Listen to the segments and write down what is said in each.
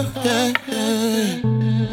yeah, yeah.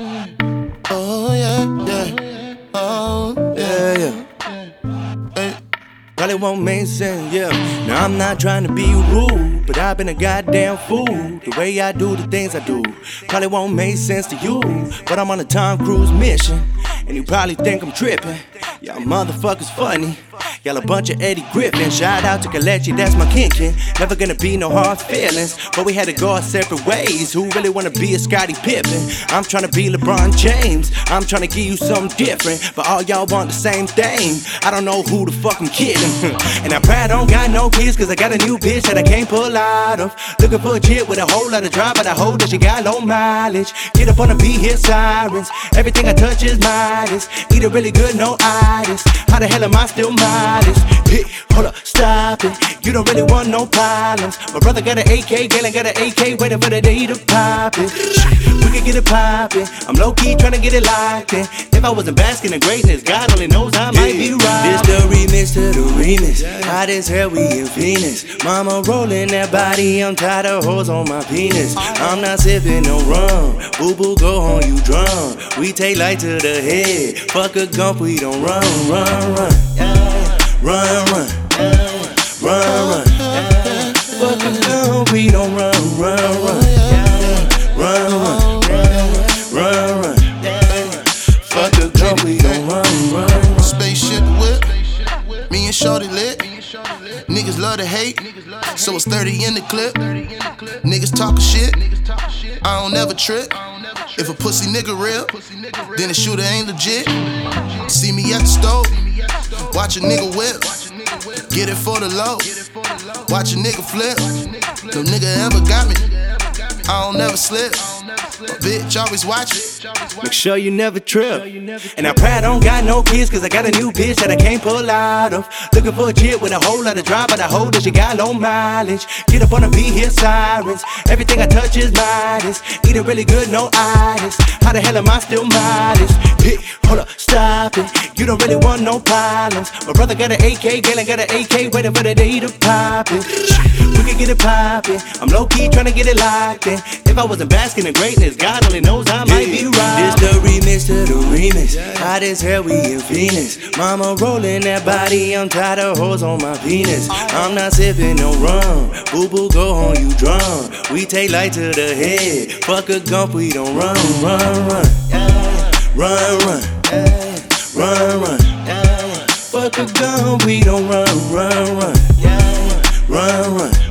Oh, yeah, yeah. Oh, yeah, yeah. Hey. Probably won't make sense, yeah. Now I'm not trying to be rude, but I've been a goddamn fool. The way I do the things I do probably won't make sense to you, but I'm on a Tom Cruise mission, and you probably think I'm tripping. Y'all motherfuckers funny. Y'all a bunch of Eddie Griffin. Shout out to Kalechi, that's my kinkin'. Never gonna be no hard feelings, but we had to go our separate ways. Who really wanna be a Scottie Pippen? I'm tryna be LeBron James. I'm tryna give you something different, but all y'all want the same thing. I don't know who the fuck I'm kidding. And I probably don't got no kids, cause I got a new bitch that I can't pull out of. Looking for a chick with a whole lot of drive, but I hope that she got low mileage. Get up on the beat, hear sirens. Everything I touch is Midas. Eat it really good, no itis. How the hell am I still modest? Hey, hold up, stop it. You don't really want no problems. My brother got an AK, Galen got an AK, waiting for the day to pop it. We can get it poppin'. I'm low-key tryna get it locked in. If I wasn't basking in greatness, God only knows I might be right. This the remix to the remix. Hot as hell, we in Phoenix. Mama rolling that body, I'm tired of hoes on my penis. I'm not sipping no rum. Boo boo, go home, you drunk. We take light to the head. Fuck a gump, we don't run, run, run. Run, run, run, run. Fuck a gun, we don't run, run, run. Run, run, run, run. Fuck a gun, we don't run, run. Spaceship whip, me and Shorty lit. Niggas love to hate, so it's 30 in the clip. Niggas talkin' shit, I don't never trip. If a pussy nigga real, then the shooter ain't legit. See me at the stove, watch a nigga whip. Get it for the low, watch a nigga flip. No nigga ever got me, I don't never slip. My bitch always watchin'. Make sure you never trip. And I probably don't got no kids, cause I got a new bitch that I can't pull out of. Looking for a chick with a whole lot of drive, but I hope that she got low mileage. Get up on the beat, hear sirens. Everything I touch is Midas. Eat it really good, no itis. How the hell am I still modest? Hey, hold up, stop it. You don't really want no problems. My brother got an AK, Galen got an AK, waiting for the day to pop it. We can get it poppin'. I'm low-key tryna get it locked in. If I wasn't basking in greatness, God only knows I might be right. This the remix to the remix. Hot as hell, we in Phoenix. Mama rolling that body, I'm tired of hoes on my penis. I'm not sipping no rum. Boo boo, go home, you drunk. We take light to the head. Fuck a gump, we don't run, run, run. Run, run. Run, run. Fuck a gun, we don't run, run, run. Run, run.